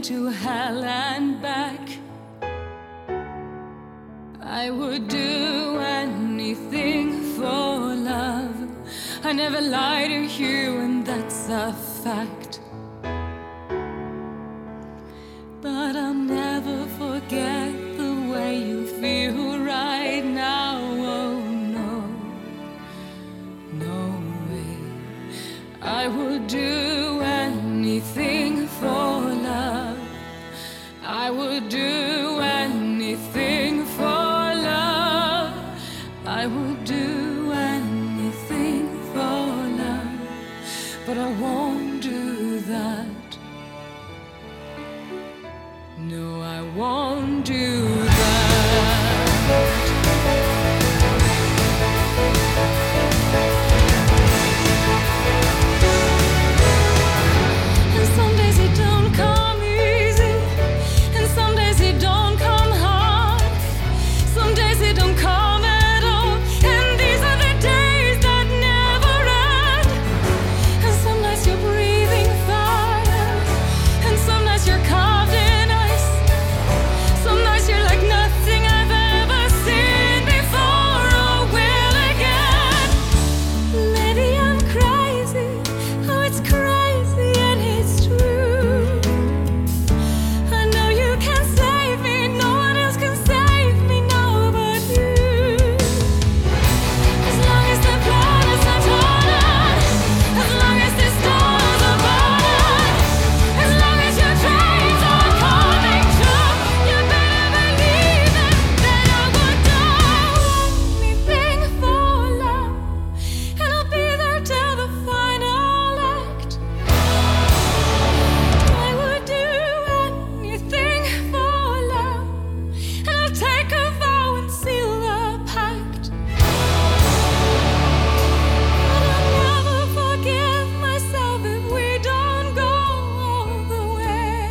to hell and back. I would do anything for love. I never lie to you, and that's a fact. But I'll never forget the way you feel right now. Oh no, no way. I would do anything for love. I would do anything for love. I would do anything for love, but I won't do that. No, I won't do that. And some days it don't come easy, and some days it don't come hard. Some days it don't come at all, and these are the days that never end. And some nights you're breathing fire, and some nights you're carved in ice. Some nights you're like nothing I've ever seen before or will again. Maybe I'm crazy, oh it's crazy and it's true. I know you can save me, no one else can save me now but you. As long as the planets are turning, as long as the stars are burning, as long as your dreams are coming true, you better believe it, that I would do anything for love, and I'll be there till the final act. I would do anything for love, and I'll take a vow and seal the pact. But I'll never forgive myself if we don't go all the way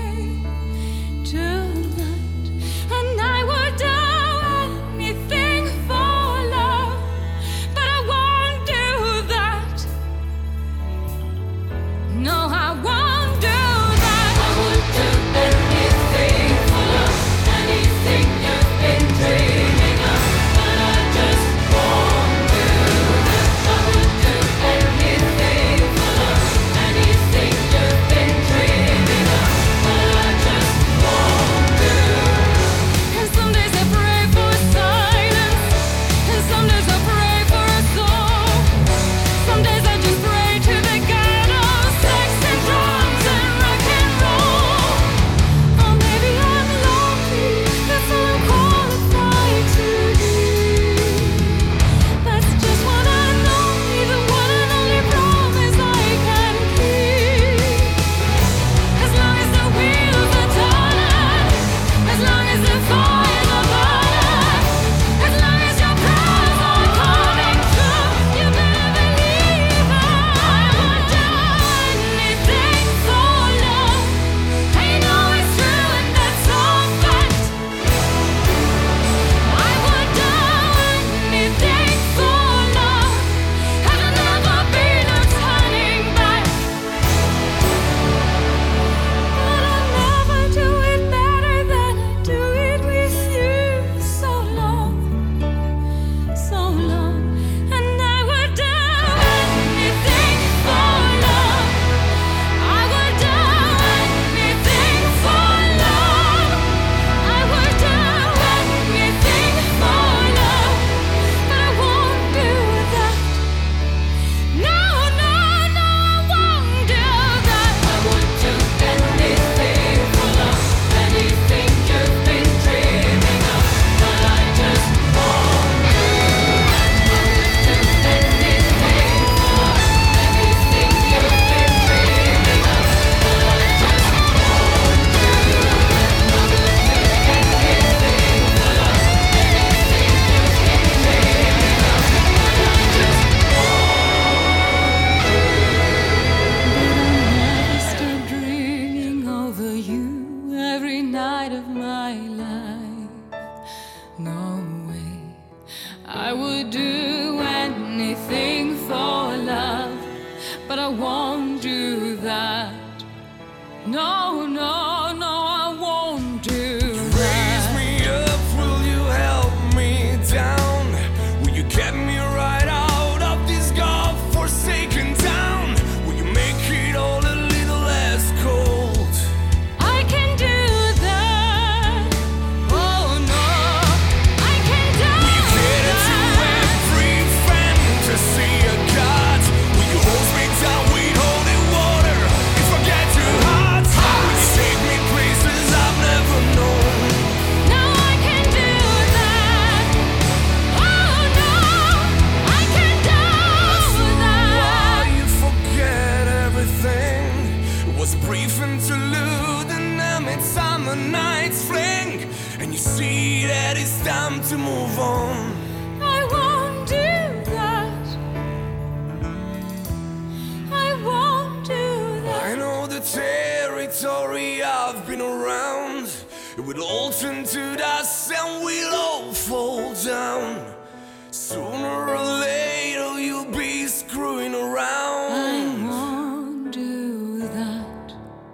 tonight. And I would do anything for love, but I won't do that. No, I won't do that. I would do anything for love, anything you've been dreaming of, but I just won't do that. I would do anything for love, anything you've been dreaming of, but I just won't do. And some days I pray for silence, and some days I pray for a soul. Some days I just pray to the God of sex and drums and rock and roll. Or maybe I'm lonely, that's all I'm qualified to do. That's just what I know, the one and only promise I can keep. As long as the wheels are turning, as long as the fires are burning, as long as your prayers are coming true, you better believe I would do anything for love. I know it's true and that's all fact. I would do anything for love, and there'll never be no turning back. But I'll never do it better than I do it with you. So long, so long. And I would do anything for love. I would do anything for love. I would do anything for love, but I won't do that. No, no, no, I won't do that. I would do anything for love, anything you've been dreaming of, but I just won't do that. I would do anything for love, anything you've been dreaming of, but I just won't do that. I would do anything for love, anything you've been dreaming of, but I just But I'll never stop dreaming over you every night of my life. No way. I would do anything for love, but I won't do that. No, no, no, time to move on. I won't do that. I won't do that. I know the territory I've been around. It would all turn to dust and we'll all fall down. Sooner or later you'll be screwing around. I won't do that.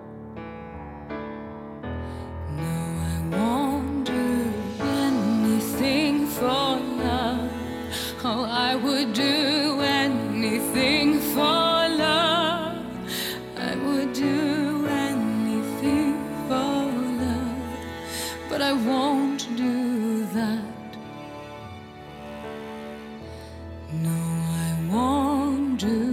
No, I won't do anything for love. Oh, I would do anything for love. I would do anything for love. But I won't do that. No, I won't do